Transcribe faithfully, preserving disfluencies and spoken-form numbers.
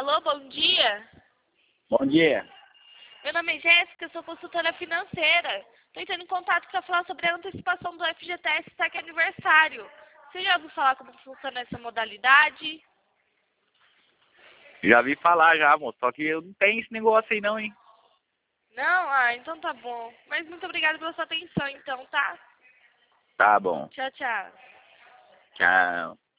Alô, bom dia. Bom dia. Meu nome é Jéssica, sou consultora financeira. Estou entrando em contato para falar sobre a antecipação do F G T S Saque Aniversário. Você já ouviu falar como funciona essa modalidade? Já vi falar já, moço. Só que eu não tenho esse negócio aí não, hein? Não? Ah, então tá bom. Mas muito obrigada pela sua atenção, então, tá? Tá bom. Tchau, tchau. Tchau.